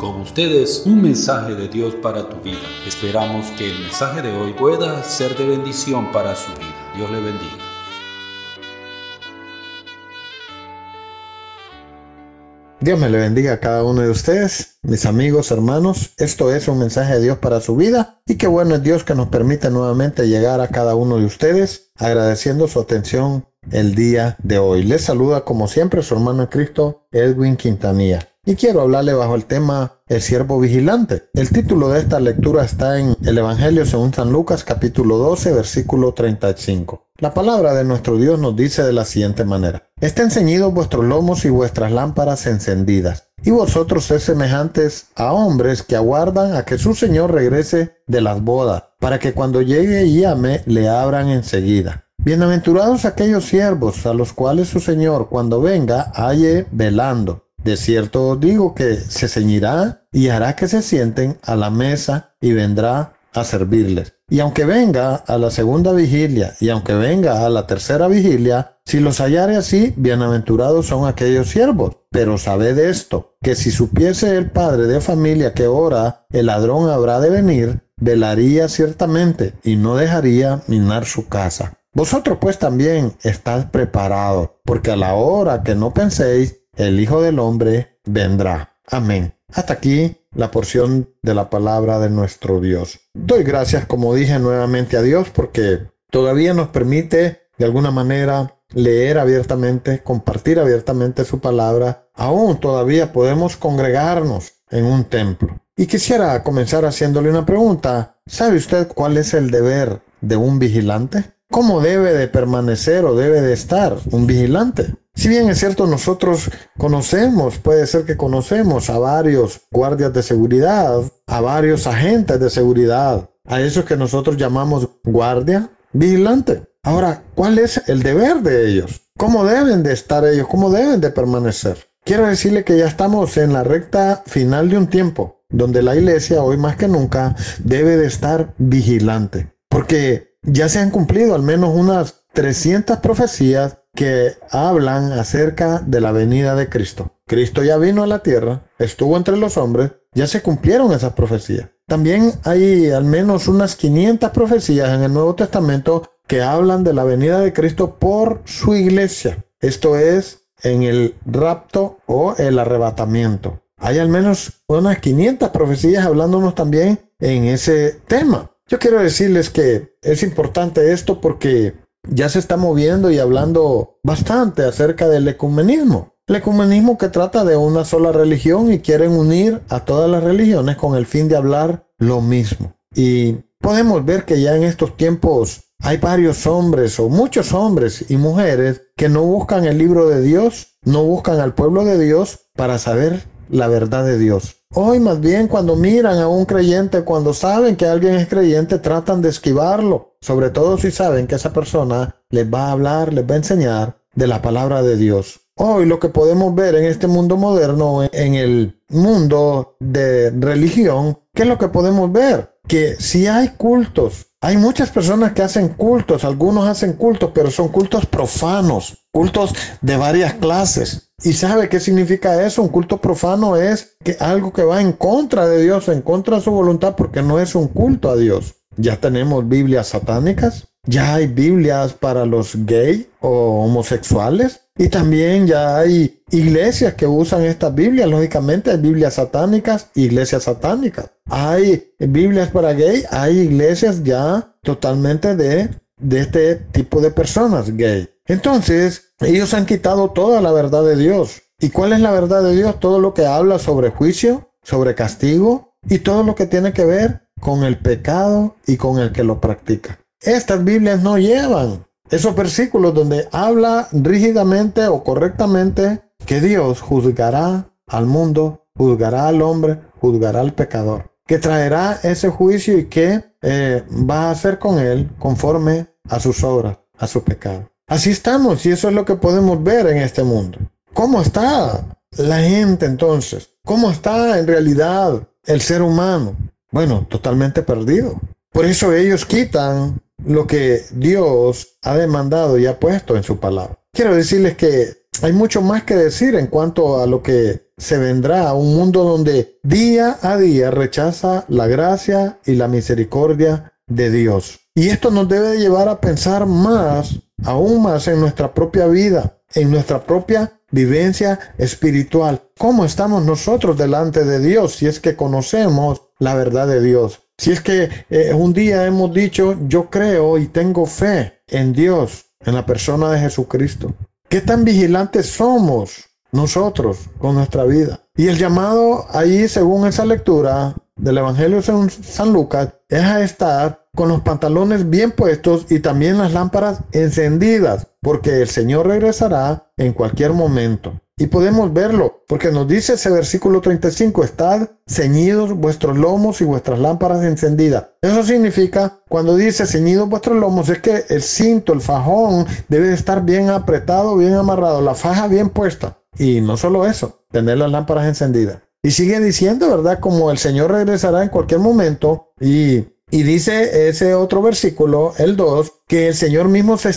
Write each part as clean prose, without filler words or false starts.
Con ustedes, un mensaje de Dios para tu vida. Esperamos que el mensaje de hoy pueda ser de bendición para su vida. Dios le bendiga. Dios me le bendiga a cada uno de ustedes, mis amigos, hermanos. Esto es un mensaje de Dios para su vida. Y qué bueno es Dios que nos permite nuevamente llegar a cada uno de ustedes, agradeciendo su atención el día de hoy. Les saluda como siempre su hermano en Cristo, Edwin Quintanilla. Y quiero hablarle bajo el tema El siervo vigilante. El título de esta lectura está en el Evangelio según San Lucas, capítulo 12, versículo 35. La palabra de nuestro Dios nos dice de la siguiente manera: Estén ceñidos vuestros lomos y vuestras lámparas encendidas, y vosotros sed semejantes a hombres que aguardan a que su Señor regrese de las bodas, para que cuando llegue y llame, le abran enseguida. Bienaventurados aquellos siervos a los cuales su Señor, cuando venga, halle velando. De cierto os digo que se ceñirá y hará que se sienten a la mesa y vendrá a servirles. Y aunque venga a la segunda vigilia y aunque venga a la tercera vigilia, si los hallare así, bienaventurados son aquellos siervos. Pero sabed esto, que si supiese el padre de familia que ahora el ladrón habrá de venir, velaría ciertamente y no dejaría minar su casa. Vosotros pues también estad preparados, porque a la hora que no penséis, el Hijo del Hombre vendrá. Amén. Hasta aquí la porción de la palabra de nuestro Dios. Doy gracias, como dije, nuevamente a Dios porque todavía nos permite de alguna manera leer abiertamente, compartir abiertamente su palabra. Aún todavía podemos congregarnos en un templo. Y quisiera comenzar haciéndole una pregunta. ¿Sabe usted cuál es el deber de un vigilante? ¿Cómo debe de permanecer o debe de estar un vigilante? Si bien es cierto, nosotros puede ser que conocemos a varios guardias de seguridad, a varios agentes de seguridad, a esos que nosotros llamamos guardia, vigilante. Ahora, ¿cuál es el deber de ellos? ¿Cómo deben de estar ellos? ¿Cómo deben de permanecer? Quiero decirle que ya estamos en la recta final de un tiempo, donde la iglesia, hoy más que nunca, debe de estar vigilante. Porque ya se han cumplido al menos unas 300 profecías que hablan acerca de la venida de Cristo. Cristo ya vino a la tierra, estuvo entre los hombres, ya se cumplieron esas profecías. También hay al menos unas 500 profecías en el Nuevo Testamento que hablan de la venida de Cristo por su iglesia. Esto es, en el rapto o el arrebatamiento. Hay al menos unas 500 profecías hablándonos también en ese tema. Yo quiero decirles que es importante esto porque ya se está moviendo y hablando bastante acerca del ecumenismo. El ecumenismo que trata de una sola religión y quieren unir a todas las religiones con el fin de hablar lo mismo. Y podemos ver que ya en estos tiempos hay varios hombres o muchos hombres y mujeres que no buscan el libro de Dios, no buscan al pueblo de Dios para saber la verdad de Dios. Hoy más bien cuando miran a un creyente, cuando saben que alguien es creyente, tratan de esquivarlo. Sobre todo si saben que esa persona les va a hablar, les va a enseñar de la palabra de Dios. Hoy lo que podemos ver en este mundo moderno, en el mundo de religión, ¿qué es lo que podemos ver? Que si hay cultos, hay muchas personas que hacen cultos, algunos hacen cultos, pero son cultos profanos, cultos de varias clases. ¿Y sabe qué significa eso? Un culto profano es que algo que va en contra de Dios, en contra de su voluntad, porque no es un culto a Dios. Ya tenemos Biblias satánicas, ya hay Biblias para los gays o homosexuales, y también ya hay iglesias que usan estas Biblias. Lógicamente hay Biblias satánicas, iglesias satánicas. Hay Biblias para gay, hay iglesias ya totalmente de este tipo de personas gay. Entonces, ellos han quitado toda la verdad de Dios. ¿Y cuál es la verdad de Dios? Todo lo que habla sobre juicio, sobre castigo y todo lo que tiene que ver con el pecado y con el que lo practica. Estas Biblias no llevan esos versículos donde habla rígidamente o correctamente que Dios juzgará al mundo, juzgará al hombre, juzgará al pecador, que traerá ese juicio y que va a hacer con él conforme a sus obras, a su pecado. Así estamos y eso es lo que podemos ver en este mundo. ¿Cómo está la gente entonces? ¿Cómo está en realidad el ser humano? Bueno, totalmente perdido. Por eso ellos quitan lo que Dios ha demandado y ha puesto en su palabra. Quiero decirles que hay mucho más que decir en cuanto a lo que se vendrá, un mundo donde día a día rechaza la gracia y la misericordia de Dios. Y esto nos debe llevar a pensar más, aún más en nuestra propia vida, en nuestra propia vivencia espiritual. ¿Cómo estamos nosotros delante de Dios si es que conocemos la verdad de Dios? Si es que un día hemos dicho, yo creo y tengo fe en Dios, en la persona de Jesucristo. ¿Qué tan vigilantes somos nosotros con nuestra vida? Y el llamado ahí, según esa lectura del Evangelio de San Lucas, es a estar con los pantalones bien puestos y también las lámparas encendidas, porque el Señor regresará en cualquier momento. Y podemos verlo, porque nos dice ese versículo 35, estad ceñidos vuestros lomos y vuestras lámparas encendidas. Eso significa, cuando dice ceñidos vuestros lomos, es que el cinto, el fajón, debe estar bien apretado, bien amarrado, la faja bien puesta. Y no solo eso, tener las lámparas encendidas. Y sigue diciendo, ¿verdad? Como el Señor regresará en cualquier momento. Y dice ese otro versículo, el 2, que el Señor mismo se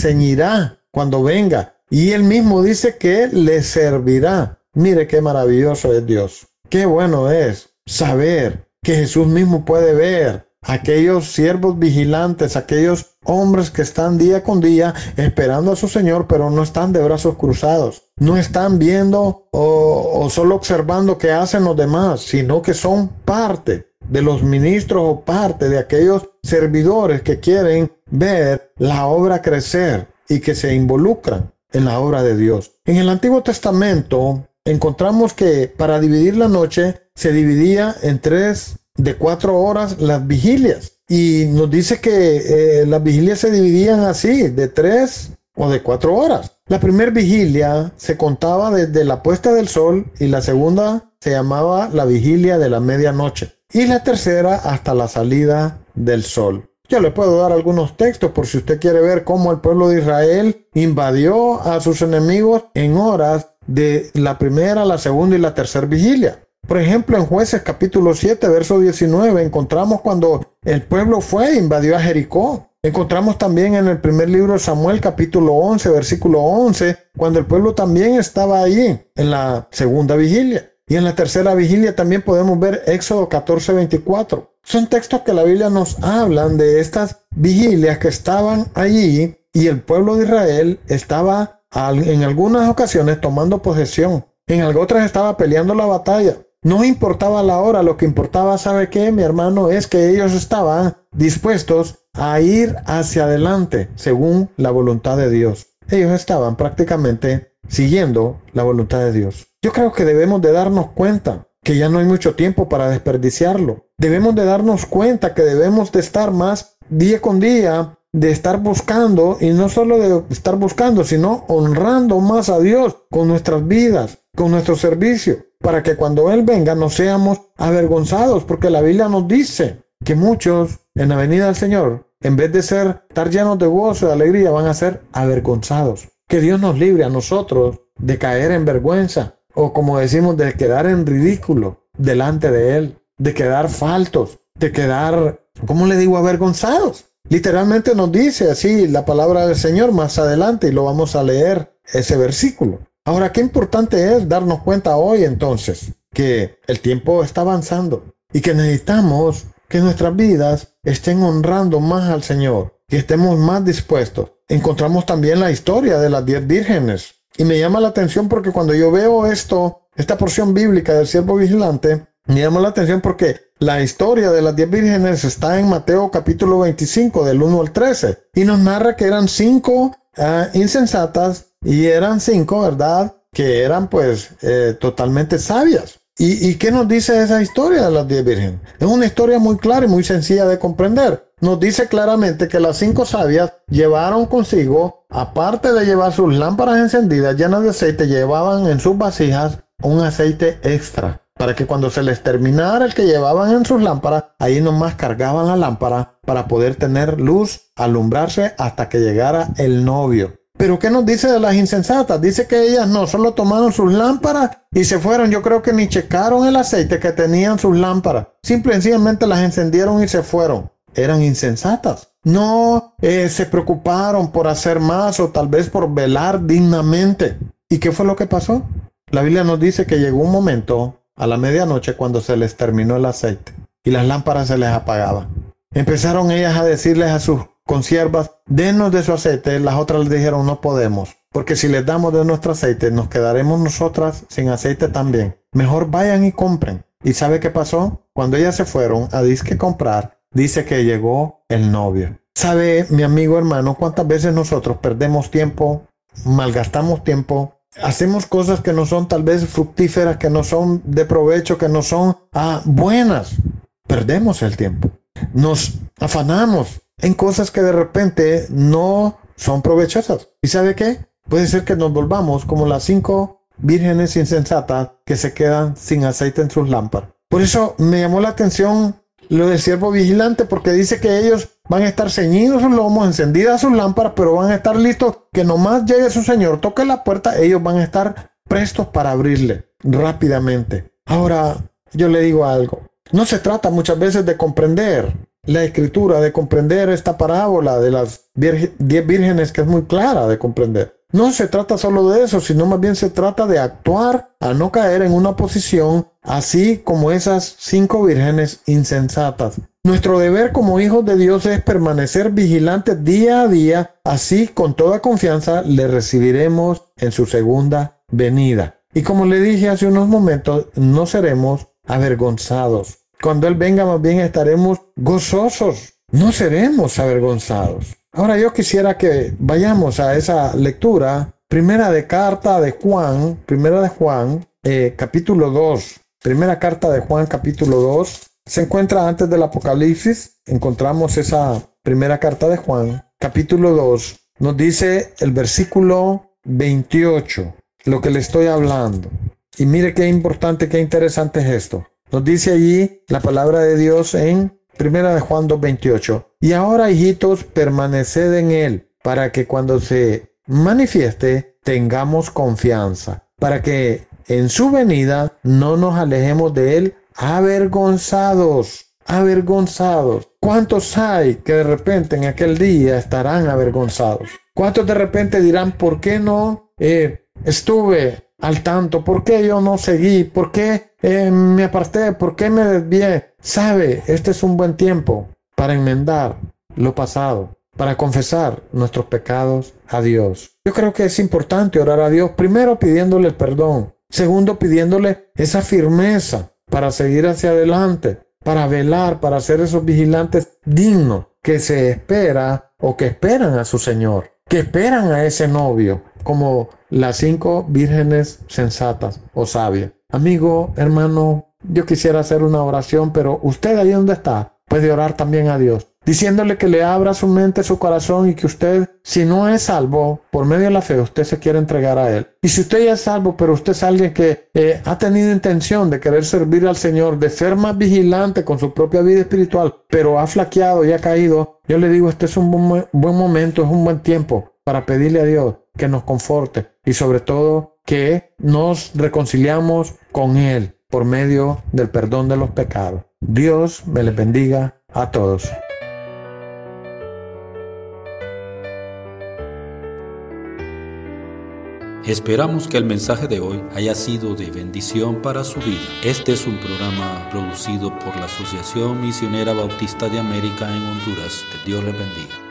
ceñirá cuando venga. Y él mismo dice que le servirá. Mire qué maravilloso es Dios. Qué bueno es saber que Jesús mismo puede ver aquellos siervos vigilantes, aquellos hombres que están día con día esperando a su Señor, pero no están de brazos cruzados. No están viendo o solo observando qué hacen los demás, sino que son parte de los ministros o parte de aquellos servidores que quieren ver la obra crecer y que se involucran en la obra de Dios. En el Antiguo Testamento encontramos que para dividir la noche se dividía en 3 de 4 horas las vigilias. Y nos dice que las vigilias se dividían así, de 3 o de 4 horas. La primera vigilia se contaba desde la puesta del sol y la segunda se llamaba la vigilia de la medianoche. Y la tercera hasta la salida del sol. Yo le puedo dar algunos textos por si usted quiere ver cómo el pueblo de Israel invadió a sus enemigos en horas de la primera, la segunda y la tercera vigilia. Por ejemplo, en Jueces capítulo 7, verso 19, encontramos cuando el pueblo fue e invadió a Jericó. Encontramos también en el primer libro de Samuel capítulo 11, versículo 11, cuando el pueblo también estaba allí en la segunda vigilia. Y en la tercera vigilia también podemos ver Éxodo 14, 24. Son textos que la Biblia nos hablan de estas vigilias que estaban allí y el pueblo de Israel estaba en algunas ocasiones tomando posesión. En otras estaba peleando la batalla. No importaba la hora, lo que importaba, ¿sabe qué, mi hermano? Es que ellos estaban dispuestos a ir hacia adelante según la voluntad de Dios. Ellos estaban prácticamente siguiendo la voluntad de Dios. Yo creo que debemos de darnos cuenta que ya no hay mucho tiempo para desperdiciarlo. Debemos de darnos cuenta que debemos de estar más día con día, de estar buscando, y no solo de estar buscando, sino honrando más a Dios con nuestras vidas, con nuestro servicio, para que cuando Él venga no seamos avergonzados, porque la Biblia nos dice que muchos en la venida del Señor, en vez de estar llenos de gozo y de alegría, van a ser avergonzados. Que Dios nos libre a nosotros de caer en vergüenza, o como decimos, de quedar en ridículo delante de Él, de quedar faltos, de quedar, ¿cómo le digo?, avergonzados. Literalmente nos dice así la palabra del Señor más adelante, y lo vamos a leer ese versículo. Ahora, qué importante es darnos cuenta hoy entonces que el tiempo está avanzando y que necesitamos que nuestras vidas estén honrando más al Señor, que estemos más dispuestos. Encontramos también la historia de las 10 vírgenes. Y me llama la atención porque cuando yo veo esta porción bíblica del siervo vigilante, me llama la atención porque la historia de las 10 vírgenes está en Mateo capítulo 25, del 1 al 13. Y nos narra que eran 5 insensatas y eran 5, ¿verdad?, que eran pues totalmente sabias. ¿Y qué nos dice esa historia de las 10 vírgenes? Es una historia muy clara y muy sencilla de comprender. Nos dice claramente que las 5 sabias llevaron consigo, aparte de llevar sus lámparas encendidas llenas de aceite, llevaban en sus vasijas un aceite extra, para que cuando se les terminara el que llevaban en sus lámparas, ahí nomás cargaban la lámpara para poder tener luz, alumbrarse hasta que llegara el novio. Pero ¿qué nos dice de las insensatas? Dice que ellas no solo tomaron sus lámparas y se fueron. Yo creo que ni checaron el aceite que tenían sus lámparas. Simple y sencillamente las encendieron y se fueron. Eran insensatas. No se preocuparon por hacer más o tal vez por velar dignamente. ¿Y qué fue lo que pasó? La Biblia nos dice que llegó un momento a la medianoche cuando se les terminó el aceite y las lámparas se les apagaban. Empezaron ellas a decirles a sus consiervas, denos de su aceite. Las otras les dijeron, no podemos, porque si les damos de nuestro aceite, nos quedaremos nosotras sin aceite también. Mejor vayan y compren. ¿Y sabe qué pasó? Cuando ellas se fueron a disque comprar, dice que llegó el novio. ¿Sabe, mi amigo hermano, cuántas veces nosotros perdemos tiempo, malgastamos tiempo, hacemos cosas que no son tal vez fructíferas, que no son de provecho, que no son buenas? Perdemos el tiempo. Nos afanamos en cosas que de repente no son provechosas. ¿Y sabe qué? Puede ser que nos volvamos como las 5 vírgenes insensatas que se quedan sin aceite en sus lámparas. Por eso me llamó la atención lo del siervo vigilante, porque dice que ellos van a estar ceñidos sus lomos, encendidas sus lámparas, pero van a estar listos que nomás llegue su señor, toque la puerta, ellos van a estar prestos para abrirle rápidamente. Ahora, yo le digo algo. No se trata muchas veces de comprender la escritura, de comprender esta parábola de las 10 vírgenes, que es muy clara de comprender. No se trata solo de eso, sino más bien se trata de actuar a no caer en una posición así como esas 5 vírgenes insensatas. Nuestro deber como hijos de Dios es permanecer vigilantes día a día, así con toda confianza le recibiremos en su segunda venida. Y como le dije hace unos momentos, no seremos avergonzados. Cuando Él venga, más bien estaremos gozosos. No seremos avergonzados. Ahora yo quisiera que vayamos a esa lectura. Primera carta de Juan, capítulo 2. Primera carta de Juan, capítulo 2. Se encuentra antes del Apocalipsis. Encontramos esa primera carta de Juan, capítulo 2. Nos dice el versículo 28, lo que le estoy hablando. Y mire qué importante, qué interesante es esto. Nos dice allí la palabra de Dios en Primera de Juan 2:28. Y ahora, hijitos, permaneced en Él, para que cuando se manifieste tengamos confianza, para que en su venida no nos alejemos de Él avergonzados. ¿Cuántos hay que de repente en aquel día estarán avergonzados? ¿Cuántos de repente dirán, ¿por qué no estuve al tanto? ¿Por qué yo no seguí? ¿Por qué me aparté? ¿Por qué me desvié? ¿Sabe? Este es un buen tiempo para enmendar lo pasado, para confesar nuestros pecados a Dios. Yo creo que es importante orar a Dios, primero pidiéndole el perdón, segundo pidiéndole esa firmeza para seguir hacia adelante, para velar, para ser esos vigilantes dignos que se espera o que esperan a su Señor, que esperan a ese novio, como las 5 vírgenes sensatas o sabias. Amigo, hermano, yo quisiera hacer una oración, pero usted ahí donde está puede orar también a Dios, diciéndole que le abra su mente, su corazón, y que usted, si no es salvo, por medio de la fe, usted se quiere entregar a Él. Y si usted ya es salvo, pero usted es alguien que ha tenido intención de querer servir al Señor, de ser más vigilante con su propia vida espiritual, pero ha flaqueado y ha caído, yo le digo, este es un buen momento, es un buen tiempo para pedirle a Dios que nos conforte y sobre todo que nos reconciliamos con Él por medio del perdón de los pecados. Dios me les bendiga a todos. Esperamos que el mensaje de hoy haya sido de bendición para su vida. Este es un programa producido por la Asociación Misionera Bautista de América en Honduras. Que Dios les bendiga.